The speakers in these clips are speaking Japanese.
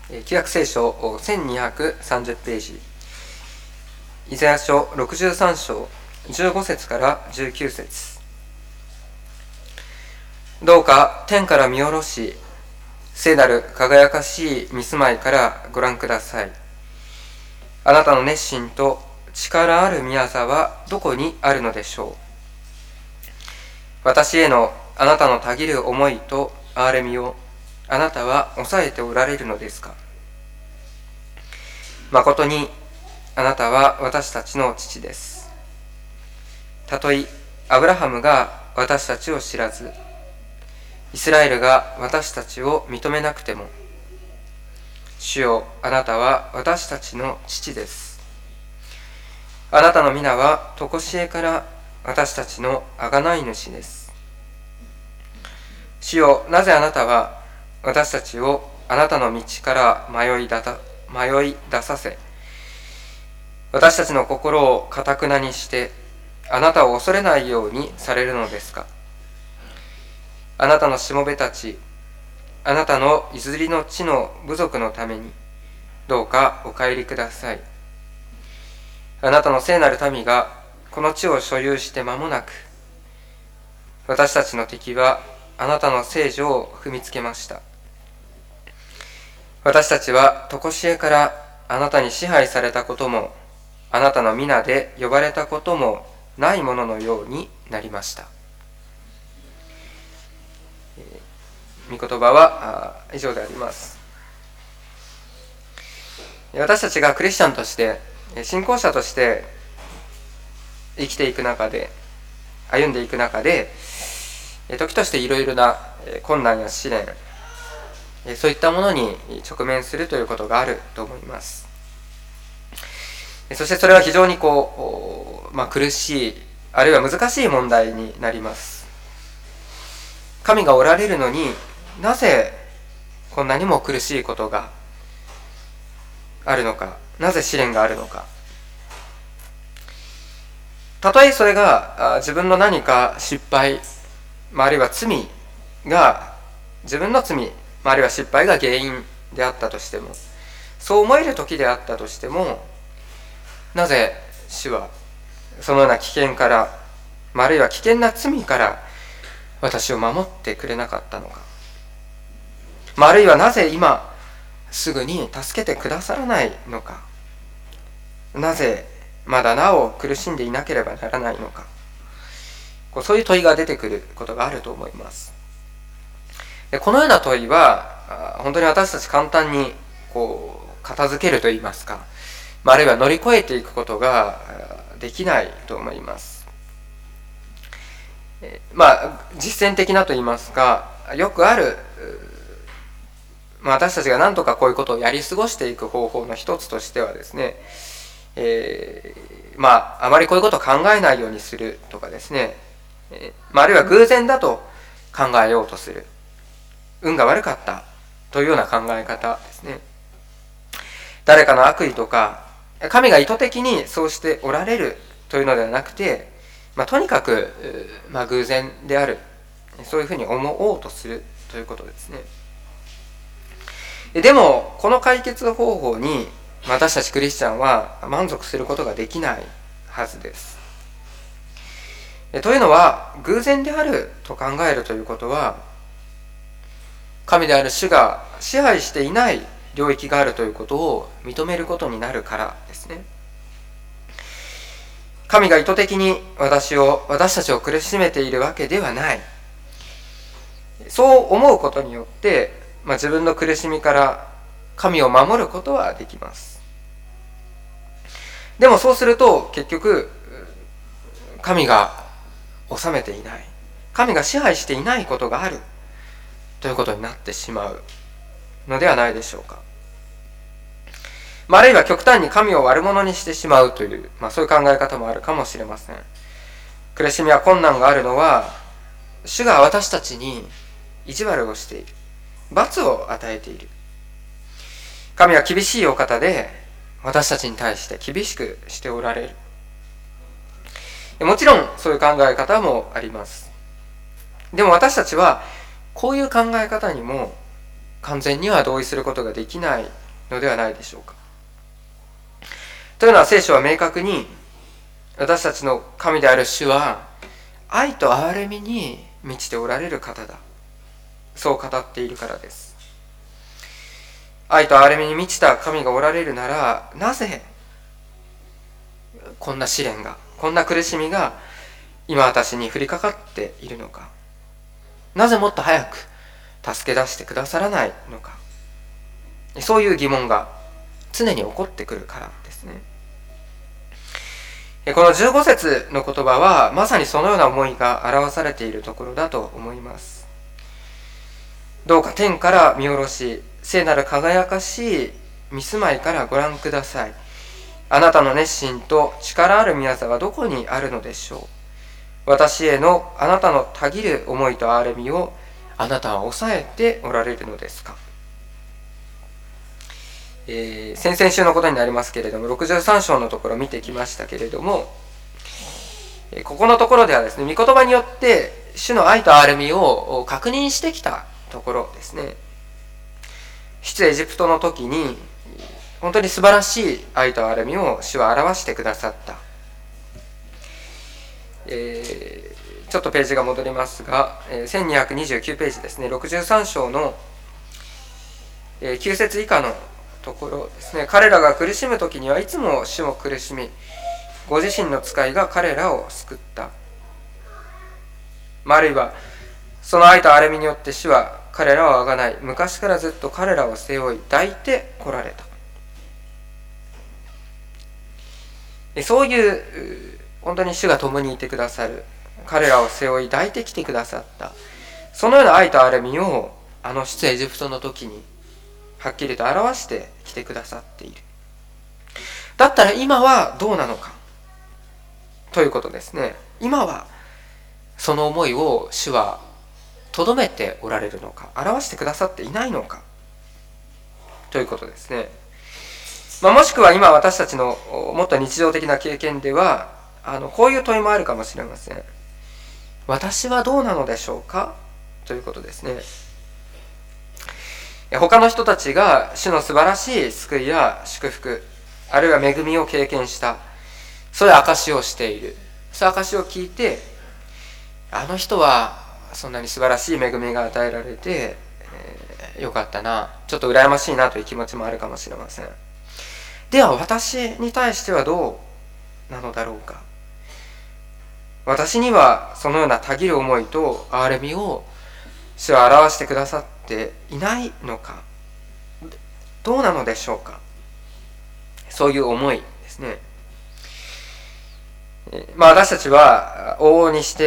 旧約聖書1230ページ、イザヤ書63章15節から19節。どうか天から見下ろし、聖なる輝かしい御住まいからご覧ください。あなたの熱心と力ある御業はどこにあるのでしょう。私へのあなたのたぎる思いと憐れみをあなたは抑えておられるのですか。まことにあなたは私たちの父です。たとえアブラハムが私たちを知らず、イスラエルが私たちを認めなくても、主よ、あなたは私たちの父です。あなたの皆はとこしえから私たちの贖い主です。主よ、なぜあなたは私たちをあなたの道から迷い出させ、私たちの心を堅くなにしてあなたを恐れないようにされるのですか。あなたのしもべたち、あなたの譲りの地の部族のためにどうかお帰りください。あなたの聖なる民がこの地を所有して間もなく、私たちの敵はあなたの聖所を踏みつけました。私たちはとこしえからあなたに支配されたことも、あなたの皆で呼ばれたこともないもののようになりました。御言葉は以上であります。私たちがクリスチャンとして、信仰者として生きていく中で、歩んでいく中で、時としていろいろな困難や試練、そういったものに直面するということがあると思います。そしてそれは非常に苦しい、あるいは難しい問題になります。神がおられるのになぜこんなにも苦しいことがあるのか、なぜ試練があるのか。たとえそれが自分の何か失敗、あるいは罪が、自分の罪、あるいは失敗が原因であったとしても、そう思える時であったとしても、なぜ主はそのような危険から、あるいは危険な罪から私を守ってくれなかったのか。あるいはなぜ今すぐに助けてくださらないのか。なぜまだなお苦しんでいなければならないのか。そういう問いが出てくることがあると思います。でこのような問いは本当に私たち簡単に片付けるといいますか、あるいは乗り越えていくことができないと思います。実践的なといいますか、よくある私たちが何とかこういうことをやり過ごしていく方法の一つとしてはですね、あまりこういうことを考えないようにするとかですね、あるいは偶然だと考えようとする、運が悪かったというような考え方ですね。誰かの悪意とか、神が意図的にそうしておられるというのではなくて、とにかく、偶然である、そういうふうに思おうとするということですね。でもこの解決方法に私たちクリスチャンは満足することができないはずです。というのは、偶然であると考えるということは、神である主が支配していない領域があるということを認めることになるからですね。神が意図的に私たちを苦しめているわけではない。そう思うことによって、自分の苦しみから神を守ることはできます。でもそうすると結局神が治めていない、神が支配していないことがあるということになってしまうのではないでしょうか。あるいは極端に神を悪者にしてしまうという、そういう考え方もあるかもしれません。苦しみや困難があるのは、主が私たちに意地悪をしている、罰を与えている。神は厳しいお方で私たちに対して厳しくしておられる。もちろんそういう考え方もあります。でも私たちはこういう考え方にも完全には同意することができないのではないでしょうか。というのは、聖書は明確に私たちの神である主は愛と憐れみに満ちておられる方だ、そう語っているからです。愛と憐れみに満ちた神がおられるなら、なぜこんな試練が、こんな苦しみが今私に降りかかっているのか。なぜもっと早く助け出してくださらないのか。そういう疑問が常に起こってくるからですね。この15節の言葉はまさにそのような思いが表されているところだと思います。どうか天から見下ろし、聖なる輝かしい御住まいからご覧ください。あなたの熱心と力ある御業はどこにあるのでしょう。私へのあなたのたぎる思いと憐れみをあなたは抑えておられるのですか。先々週のことになりますけれども、63章のところを見てきましたけれども、ここのところではですね、御言葉によって主の愛と憐れみを確認してきたところですね。出エジプトの時に本当に素晴らしい愛と憐れみを主は表してくださった。ちょっとページが戻りますが、1229ページですね、63章の9節以下のところですね。彼らが苦しむ時にはいつも主も苦しみ、ご自身の使いが彼らを救った。あるいはその愛と憐れみによって主は彼らをあがない、昔からずっと彼らを背負い抱いてこられた。そういう本当に主が共にいてくださる、彼らを背負い抱いてきてくださった、そのような愛と憐れみを出エジプトの時にはっきりと表してきてくださっている。だったら今はどうなのかということですね。今はその思いを主はとどめておられるのか、表してくださっていないのかということですね。もしくは今私たちのもっと日常的な経験ではこういう問いもあるかもしれません。私はどうなのでしょうかということですね。他の人たちが主の素晴らしい救いや祝福、あるいは恵みを経験した、そういう証をしている。そういう証を聞いて、あの人はそんなに素晴らしい恵みが与えられて、よかったな、ちょっと羨ましいなという気持ちもあるかもしれません。では私に対してはどうなのだろうか。私にはそのようなたぎる思いと憐れみを主は表してくださっていないのか、どうなのでしょうか。そういう思いですね。私たちは往々にして、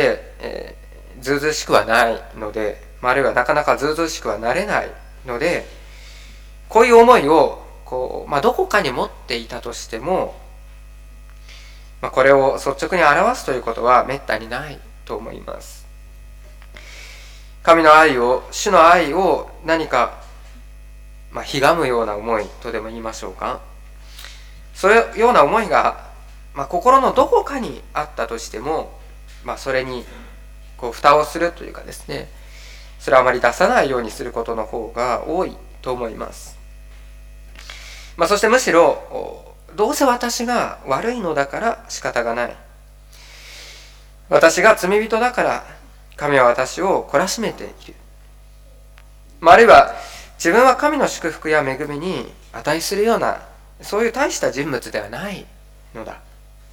ずうずうしくはないので、あるいはなかなかずうずうしくはなれないので、こういう思いをどこかに持っていたとしても、これを率直に表すということはめったにないと思います。神の愛を、主の愛を何か、ひがむような思いとでも言いましょうか。そういうような思いが、心のどこかにあったとしても、それに蓋をするというかですね、それをあまり出さないようにすることの方が多いと思います。そしてむしろ、どうせ私が悪いのだから仕方がない。私が罪人だから神は私を懲らしめている。あるいは自分は神の祝福や恵みに値するような、そういう大した人物ではないのだ。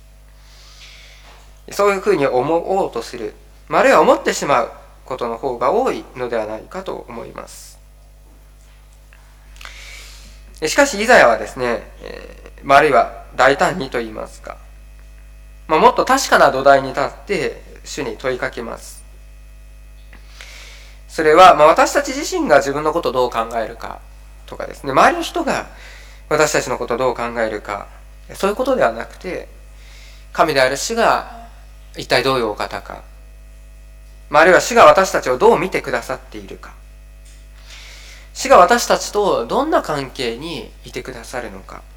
そういうふうに思おうとする、あるいは思ってしまうことの方が多いのではないかと思います。しかしイザヤはですね、あるいは大胆にと言いますか、もっと確かな土台に立って主に問いかけます。それは、私たち自身が自分のことをどう考えるかとかですね、周りの人が私たちのことをどう考えるか、そういうことではなくて、神である主が一体どういうお方か、あるいは主が私たちをどう見てくださっているか、主が私たちとどんな関係にいてくださるのか、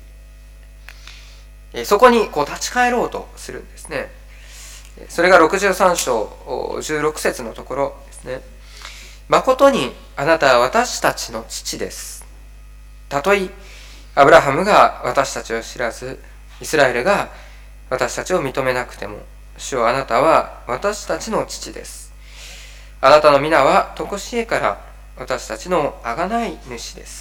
そこに立ち返ろうとするんですね。それが63章16節のところですね。 誠にあなたは私たちの父です。たとえアブラハムが私たちを知らず、イスラエルが私たちを認めなくても、主よ、あなたは私たちの父です。あなたの皆は常しえから私たちの贖い主です。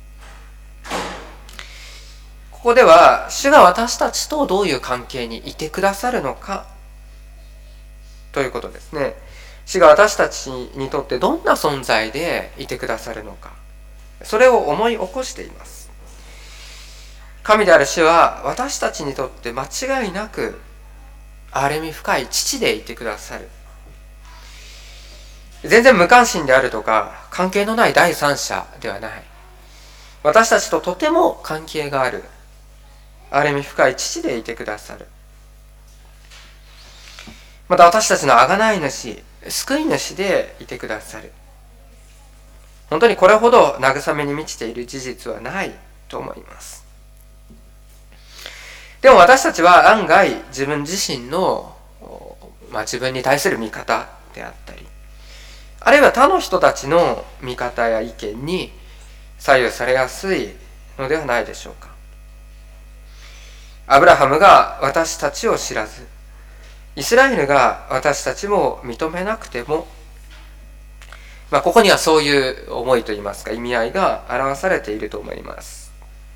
ここでは主が私たちとどういう関係にいてくださるのかということですね。主が私たちにとってどんな存在でいてくださるのか、それを思い起こしています。神である主は私たちにとって間違いなく憐れみ深い父でいてくださる。全然無関心であるとか関係のない第三者ではない。私たちととても関係がある憐れみ深い父でいてくださる。また私たちの贖い主、救い主でいてくださる。本当にこれほど慰めに満ちている事実はないと思います。でも私たちは案外自分自身の、自分に対する見方であったり、あるいは他の人たちの見方や意見に左右されやすいのではないでしょうか。アブラハムが私たちを知らず、イスラエルが私たちも認めなくても、ここにはそういう思いといいますか意味合いが表されていると思います。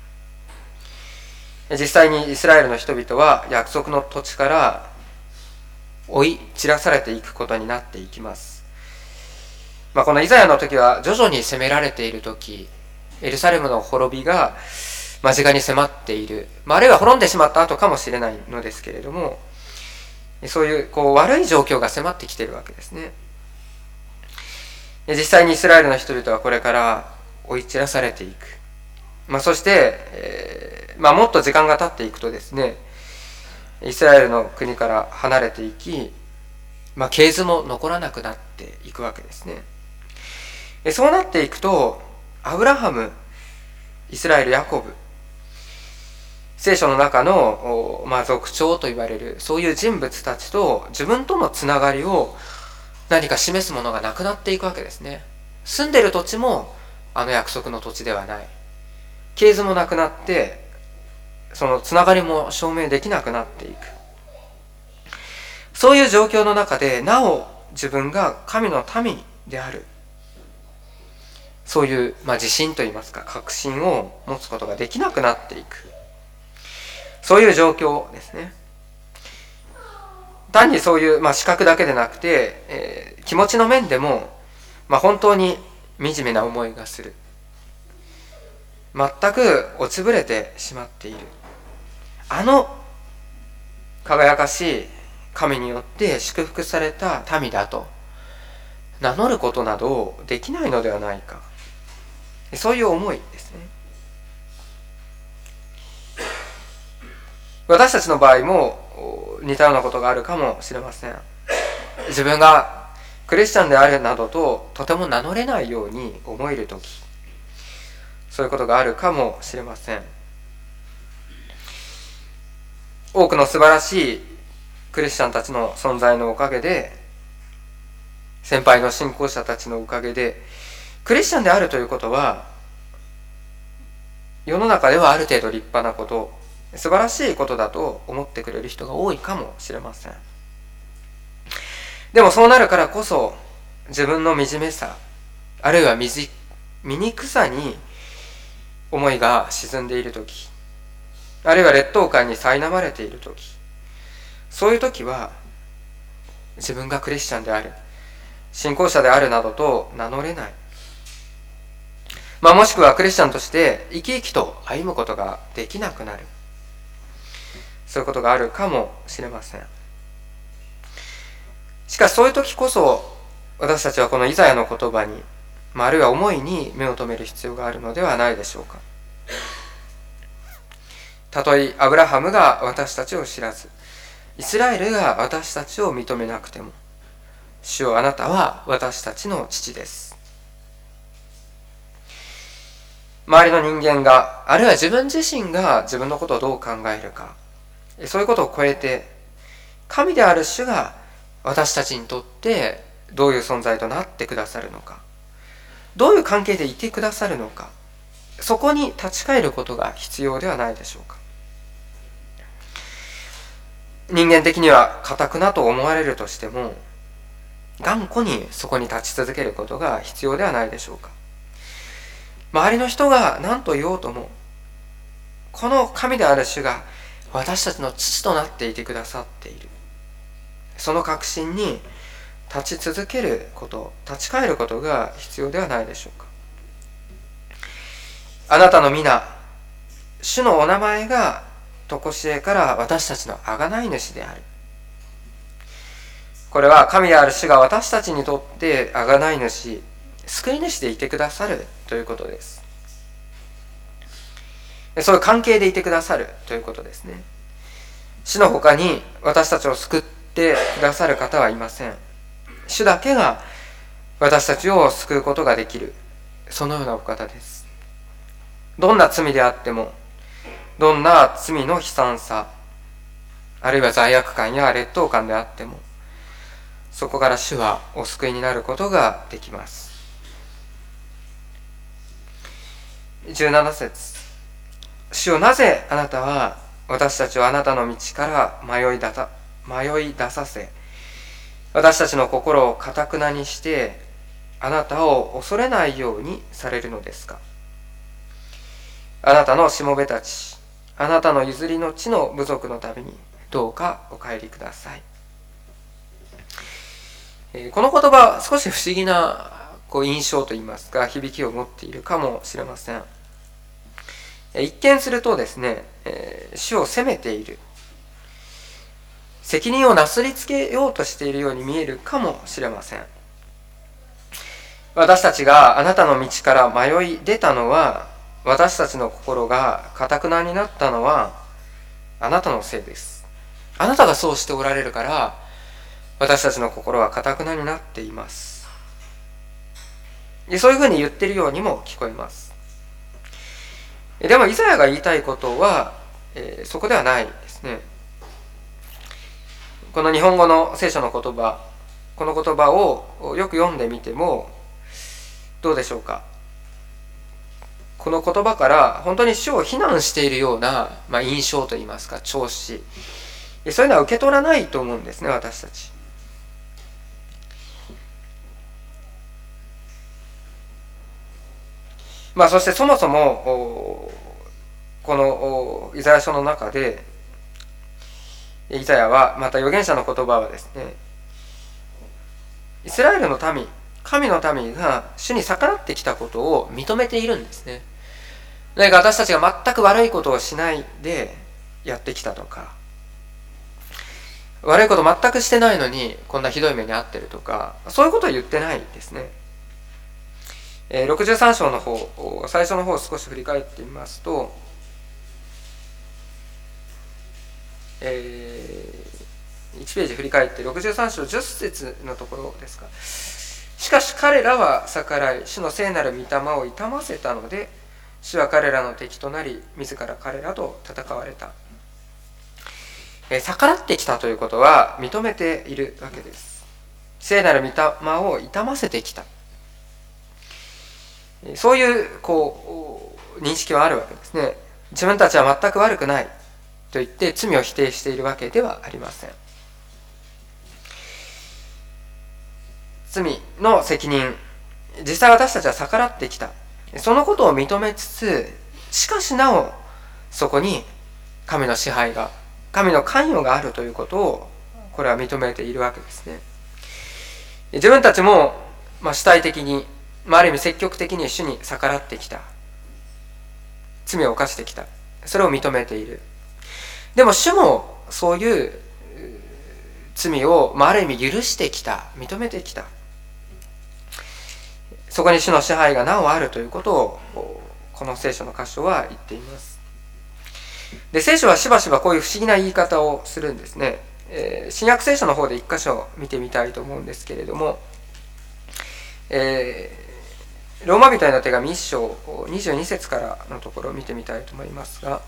実際にイスラエルの人々は約束の土地から追い散らされていくことになっていきます。このイザヤの時は徐々に攻められている時、エルサレムの滅びが間近に迫っている、あるいは滅んでしまった後かもしれないのですけれども、そういう悪い状況が迫ってきているわけですね。実際にイスラエルの人々はこれから追い散らされていく。そして、もっと時間が経っていくとですね、イスラエルの国から離れていき、系図も残らなくなっていくわけですね。そうなっていくと、アブラハム、イスラエル、ヤコブ、聖書の中の、族長と言われるそういう人物たちと自分とのつながりを何か示すものがなくなっていくわけですね。住んでる土地もあの約束の土地ではない。系図もなくなって、そのつながりも証明できなくなっていく。そういう状況の中でなお自分が神の民である、そういう、自信といいますか確信を持つことができなくなっていく、そういう状況ですね。単にそういう、視覚だけでなくて、気持ちの面でも、本当に惨めな思いがする。全く落ちぶれてしまっている。あの輝かしい神によって祝福された民だと名乗ることなどできないのではないか。そういう思いですね。私たちの場合も似たようなことがあるかもしれません。自分がクリスチャンであるなどととても名乗れないように思えるとき、そういうことがあるかもしれません。多くの素晴らしいクリスチャンたちの存在のおかげで、先輩の信仰者たちのおかげで、クリスチャンであるということは世の中ではある程度立派なこと、素晴らしいことだと思ってくれる人が多いかもしれません。でもそうなるからこそ、自分の惨めさ、あるいは醜さに思いが沈んでいるとき、あるいは劣等感に苛まれているとき、そういうときは自分がクリスチャンである、信仰者であるなどと名乗れない、もしくはクリスチャンとして生き生きと歩むことができなくなる、そういうことがあるかもしれません。しかしそういう時こそ私たちはこのイザヤの言葉に、あるいは思いに目を留める必要があるのではないでしょうか。たとえアブラハムが私たちを知らず、イスラエルが私たちを認めなくても、主よ、あなたは私たちの父です。周りの人間が、あるいは自分自身が自分のことをどう考えるか、そういうことを超えて、神である主が私たちにとってどういう存在となってくださるのか、どういう関係でいてくださるのか、そこに立ち返ることが必要ではないでしょうか。人間的には堅くなと思われるとしても、頑固にそこに立ち続けることが必要ではないでしょうか。周りの人が何と言おうとも、この神である主が私たちの父となっていてくださっている、その確信に立ち続けること、立ち返ることが必要ではないでしょうか。あなたの皆、主のお名前が常しえから私たちの贖い主である。これは神である主が私たちにとって贖い主、救い主でいてくださるということです。そういう関係でいてくださるということですね。主の他に私たちを救ってくださる方はいません。主だけが私たちを救うことができる、そのようなお方です。どんな罪であっても、どんな罪の悲惨さ、あるいは罪悪感や劣等感であっても、そこから主はお救いになることができます。17節、主よ、なぜあなたは私たちをあなたの道から迷い出させ、私たちの心を堅くなにしてあなたを恐れないようにされるのですか。あなたのしもべたち、あなたの譲りの地の部族のためにどうかお帰りください。この言葉、少し不思議な印象といいますか、響きを持っているかもしれません。一見するとですね、主を責めている、責任をなすりつけようとしているように見えるかもしれません。私たちがあなたの道から迷い出たのは、私たちの心が堅くなになったのはあなたのせいです。あなたがそうしておられるから私たちの心は堅くなになっています。そういうふうに言っているようにも聞こえます。でもイザヤが言いたいことは、そこではないですね。この日本語の聖書の言葉、この言葉をよく読んでみてもどうでしょうか。この言葉から本当に主を非難しているような、印象といいますか、調子、そういうのは受け取らないと思うんですね、私たち。そしてそもそもこのイザヤ書の中で、イザヤは、また預言者の言葉はですね、イスラエルの民、神の民が主に逆らってきたことを認めているんですね。何か私たちが全く悪いことをしないでやってきたとか、悪いこと全くしてないのにこんなひどい目に遭ってるとか、そういうことを言ってないですね。63章の方、最初の方を少し振り返ってみますと、1ページ振り返って63章10節のところですか。しかし彼らは逆らい、主の聖なる御霊を痛ませたので、主は彼らの敵となり、自ら彼らと戦われた。逆らってきたということは認めているわけです。聖なる御霊を痛ませてきた。そういう認識はあるわけですね。自分たちは全く悪くないと言って罪を否定しているわけではありません。罪の責任、実際私たちは逆らってきた。そのことを認めつつ、しかしなおそこに神の支配が、神の関与があるということをこれは認めているわけですね。自分たちも主体的に、ある意味積極的に主に逆らってきた、罪を犯してきた、それを認めている。でも主もそういう罪をある意味許してきた、認めてきた。そこに主の支配がなおあるということをこの聖書の箇所は言っています。で、聖書はしばしばこういう不思議な言い方をするんですね。新約聖書の方で一箇所見てみたいと思うんですけれども、ローマ人への手紙1章22節からのところを見てみたいと思いますが、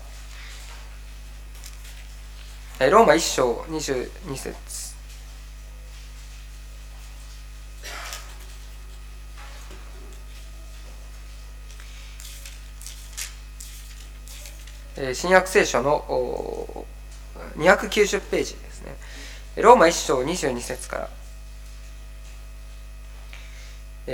ローマ1章22節、 新約聖書の290ページですね。ローマ1章22節から。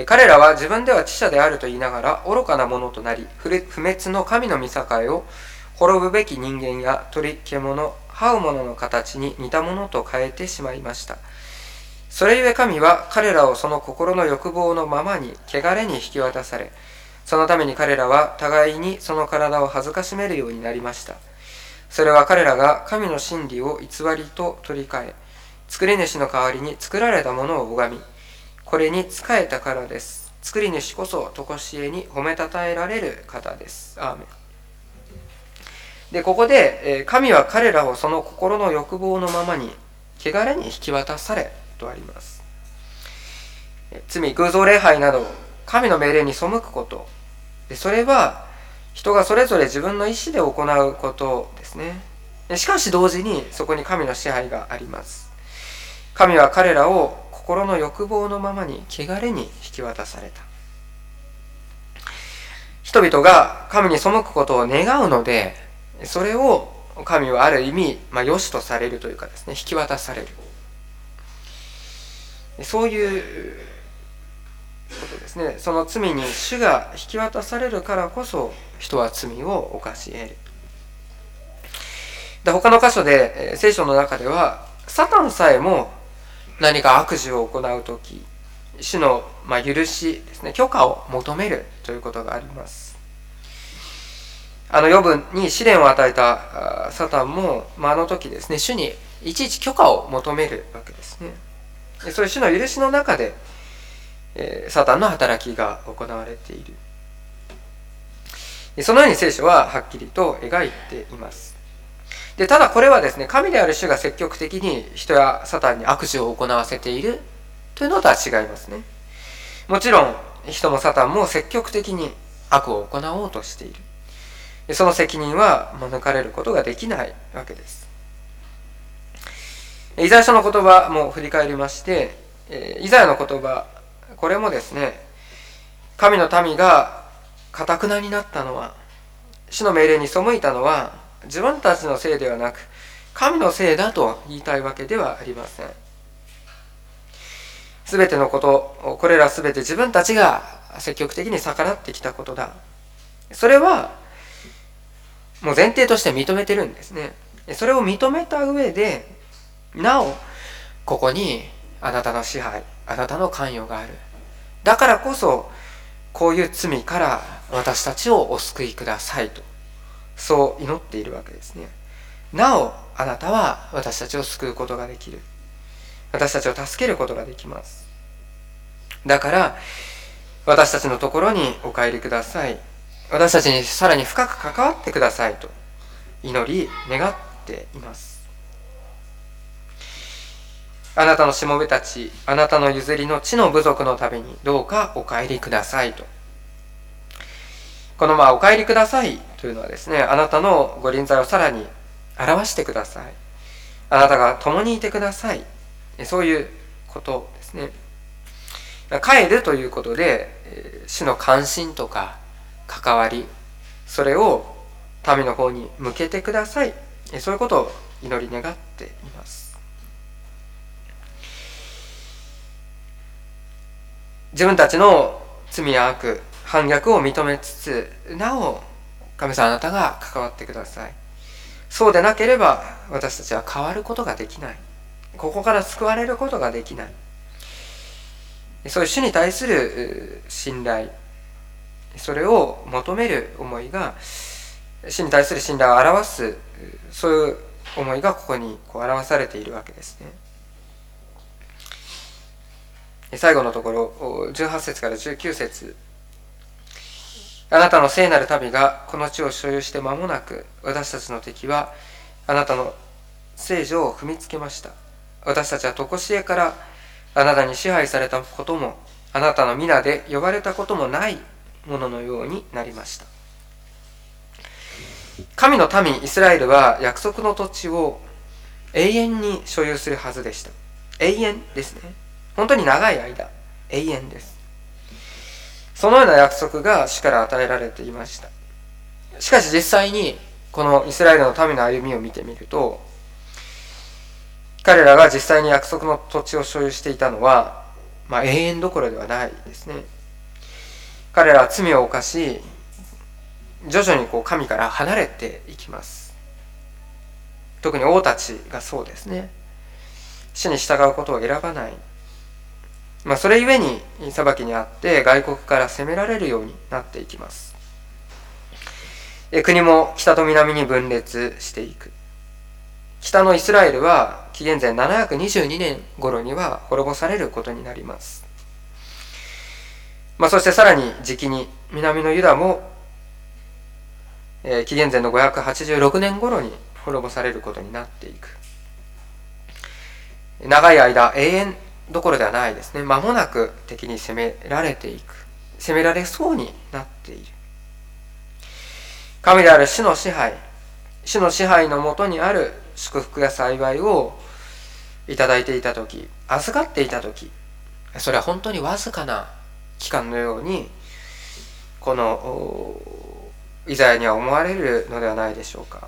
彼らは自分では知者であると言いながら愚かなものとなり、不滅の神の御境を滅ぶべき人間や鳥、獣、這う者の形に似たものと変えてしまいました。それゆえ神は彼らをその心の欲望のままに汚れに引き渡され、そのために彼らは互いにその体を恥ずかしめるようになりました。それは彼らが神の真理を偽りと取り替え、作り主の代わりに作られたものを拝み、これに仕えたからです。作り主こそ常しえに褒めたたえられる方です。アーメン。で、ここで、神は彼らをその心の欲望のままに汚れに引き渡されとあります。罪、偶像礼拝など神の命令に背くこと、それは人がそれぞれ自分の意思で行うことですね。しかし同時にそこに神の支配があります。神は彼らを心の欲望のままに汚れに引き渡された。人々が神に背くことを願うので、それを神はある意味、良しとされるというかですね、引き渡される。そういうことですね。その罪に主が引き渡されるからこそ人は罪を犯し得る。で、他の箇所で聖書の中ではサタンさえも何か悪事を行うとき、主の許しですね、許可を求めるということがあります。ヨブに試練を与えたサタンも、あの時ですね、主にいちいち許可を求めるわけですね。そういう主の許しの中で、サタンの働きが行われている。そのように聖書ははっきりと描いています。で、ただこれはですね、神である主が積極的に人やサタンに悪事を行わせているというのとは違いますね。もちろん人もサタンも積極的に悪を行おうとしている。その責任は免れることができないわけです。イザヤ書の言葉も振り返りまして、イザヤの言葉、これもですね、神の民が堅くなになったのは、主の命令に背いたのは自分たちのせいではなく神のせいだと言いたいわけではありません。すべてのこと、これらすべて自分たちが積極的に逆らってきたことだ。それはもう前提として認めてるんですね。それを認めた上で、なおここにあなたの支配、あなたの関与がある。だからこそこういう罪から私たちをお救いくださいと、そう祈っているわけですね。なおあなたは私たちを救うことができる。私たちを助けることができます。だから私たちのところにお帰りください。私たちにさらに深く関わってくださいと祈り願っています。あなたのしもべたち、あなたの譲りの地の部族のためにどうかお帰りくださいと。このお帰りくださいというのはですね、あなたのご臨在をさらに表してください。あなたが共にいてください。そういうことですね。帰るということで、主の関心とか関わり、それを民の方に向けてください。そういうことを祈り願っています。自分たちの罪や悪、反逆を認めつつ、なお神様あなたが関わってください。そうでなければ私たちは変わることができない。ここから救われることができない。そういう主に対する信頼、それを求める思いが、主に対する信頼を表す、そういう思いがここに表されているわけですね。最後のところ、18節から19節。あなたの聖なる民がこの地を所有して間もなく、私たちの敵はあなたの聖所を踏みつけました。私たちは常しえからあなたに支配されたことも、あなたの皆で呼ばれたこともないもののようになりました。神の民イスラエルは約束の土地を永遠に所有するはずでした。永遠ですね。本当に長い間、永遠です。そのような約束が主から与えられていました。しかし実際にこのイスラエルの民の歩みを見てみると、彼らが実際に約束の土地を所有していたのは、永遠どころではないですね。彼らは罪を犯し、徐々に神から離れていきます。特に王たちがそうですね。主に従うことを選ばない。それゆえに裁きにあって外国から攻められるようになっていきます。国も北と南に分裂していく。北のイスラエルは紀元前722年頃には滅ぼされることになります。そしてさらに時期に南のユダも紀元前の586年頃に滅ぼされることになっていく。長い間、永遠どころではないですね。間もなく敵に攻められていく。攻められそうになっている。神である主の支配のもとにある祝福や幸いをいただいていたとき、預かっていたとき、それは本当にわずかな期間のように、このイザヤには思われるのではないでしょうか。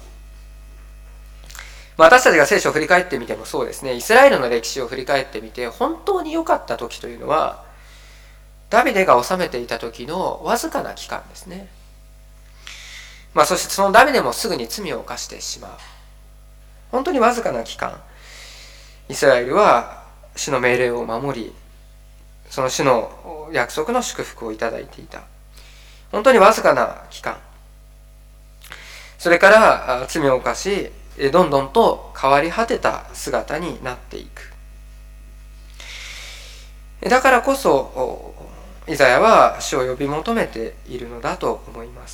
私たちが聖書を振り返ってみてもそうですね。イスラエルの歴史を振り返ってみて、本当に良かった時というのは、ダビデが治めていた時のわずかな期間ですね。そしてそのダビデもすぐに罪を犯してしまう。本当にわずかな期間、イスラエルは主の命令を守り、その主の約束の祝福をいただいていた。本当にわずかな期間。それから罪を犯し、どんどんと変わり果てた姿になっていく。だからこそ、イザヤは主を呼び求めているのだと思います。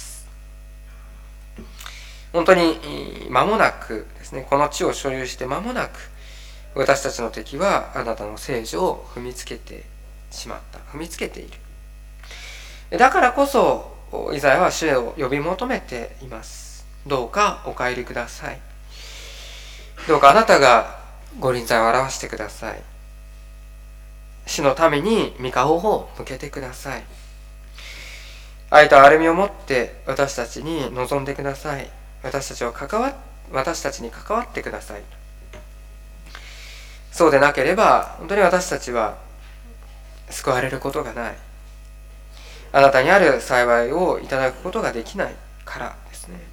本当に間もなくですね、この地を所有して間もなく、私たちの敵はあなたの聖女を踏みつけてしまった。踏みつけている。だからこそ、イザヤは主を呼び求めています。どうかお帰りください。どうかあなたがご臨在を表してください。主のために御顔を向けてください。愛と憐れみを持って私たちに臨んでください。私たちに関わってください。そうでなければ本当に私たちは救われることがない。あなたにある幸いをいただくことができないからですね。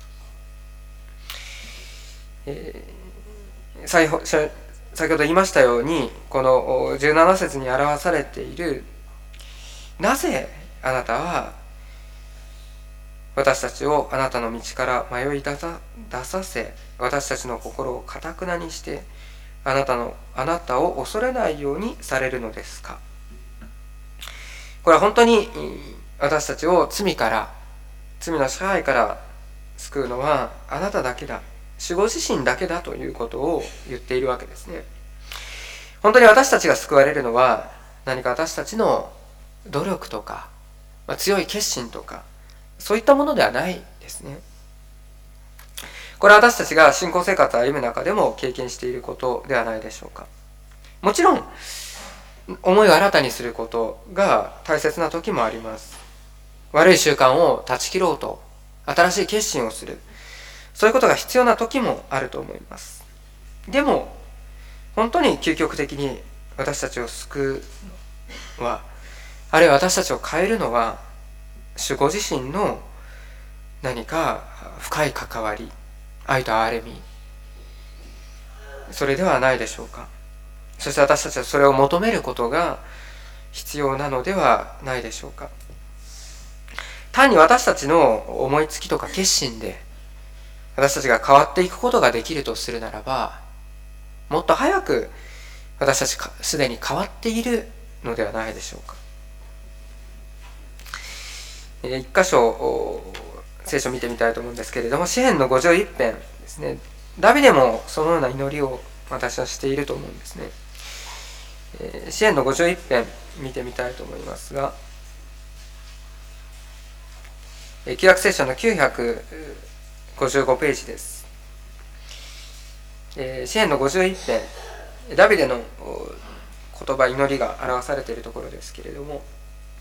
先ほど言いましたように、この17節に表されている、なぜあなたは私たちをあなたの道から迷い出させ、私たちの心を堅くなにしてあなたを恐れないようにされるのですか。これは本当に私たちを罪の支配から救うのはあなただけだ、主ご自身だけだということを言っているわけですね。本当に私たちが救われるのは何か私たちの努力とか、強い決心とか、そういったものではないですね。これは私たちが信仰生活を歩む中でも経験していることではないでしょうか。もちろん思いを新たにすることが大切な時もあります。悪い習慣を断ち切ろうと新しい決心をする、そういうことが必要な時もあると思います。でも本当に究極的に私たちを救うのは、あるいは私たちを変えるのは、主ご自身の何か深い関わり、愛と憐れみ、それではないでしょうか。そして私たちはそれを求めることが必要なのではないでしょうか。単に私たちの思いつきとか決心で私たちが変わっていくことができるとするならば、もっと早く私たちすでに変わっているのではないでしょうか。一箇所聖書を見てみたいと思うんですけれども、詩編の51編ですね。ダビデもそのような祈りを私はしていると思うんですね。詩編の51編見てみたいと思いますが、旧約聖書の955ページです。詩編の51編、ダビデの言葉、祈りが表されているところですけれども、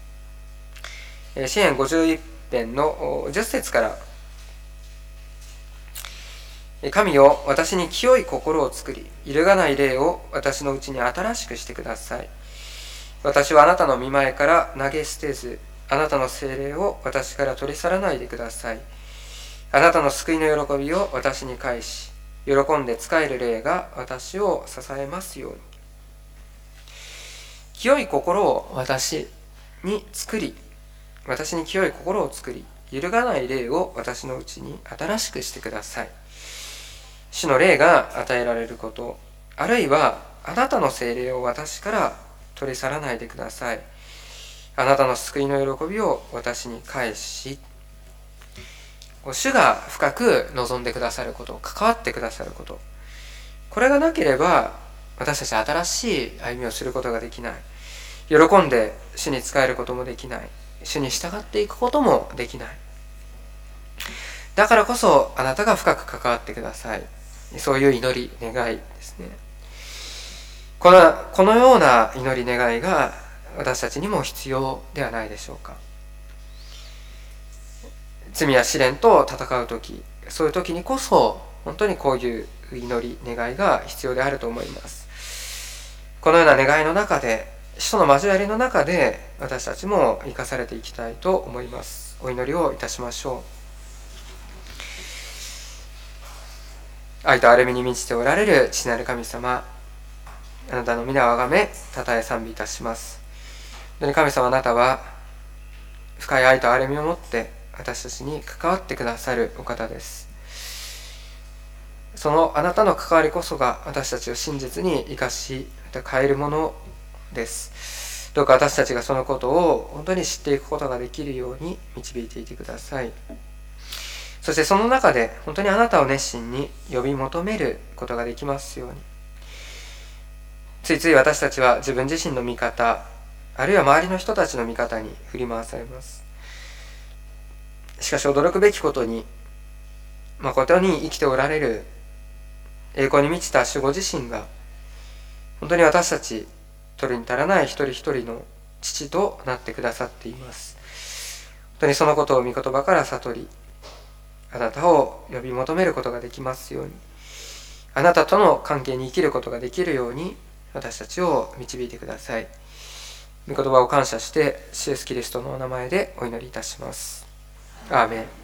詩編51編の10節から神よ、私に清い心を作り、揺るがない霊を私のうちに新しくしてください。私はあなたの御前から投げ捨てず、あなたの聖霊を私から取り去らないでください。あなたの救いの喜びを私に返し、喜んで仕える霊が私を支えますように。清い心を私に清い心を作り、揺るがない霊を私のうちに新しくしてください。主の霊が与えられること、あるいはあなたの聖霊を私から取り去らないでください。あなたの救いの喜びを私に返し、主が深く望んでくださること、関わってくださること、これがなければ私たちは新しい歩みをすることができない。喜んで主に仕えることもできない。主に従っていくこともできない。だからこそあなたが深く関わってください。そういう祈り、願いですね。このような祈り、願いが私たちにも必要ではないでしょうか。罪や試練と戦うとき、そういうときにこそ本当にこういう祈り、願いが必要であると思います。このような願いの中で、主との交わりの中で私たちも生かされていきたいと思います。お祈りをいたしましょう。愛と憐れみに満ちておられる父なる神様、あなたの皆をあがめ、たたえ賛美いたします。本当に神様、あなたは深い愛と憐れみを持って私たちに関わってくださるお方です。そのあなたの関わりこそが私たちを真実に生かし、また変えるものです。どうか私たちがそのことを本当に知っていくことができるように導いていてください。そしてその中で本当にあなたを熱心に呼び求めることができますように。ついつい私たちは自分自身の味方、あるいは周りの人たちの味方に振り回されます。しかし驚くべきことに、誠に生きておられる栄光に満ちた主ご自身が本当に私たち取るに足らない一人一人の父となってくださっています。本当にそのことを御言葉から悟り、あなたを呼び求めることができますように、あなたとの関係に生きることができるように私たちを導いてください。御言葉を感謝して主イエスキリストのお名前でお祈りいたします。アーメン。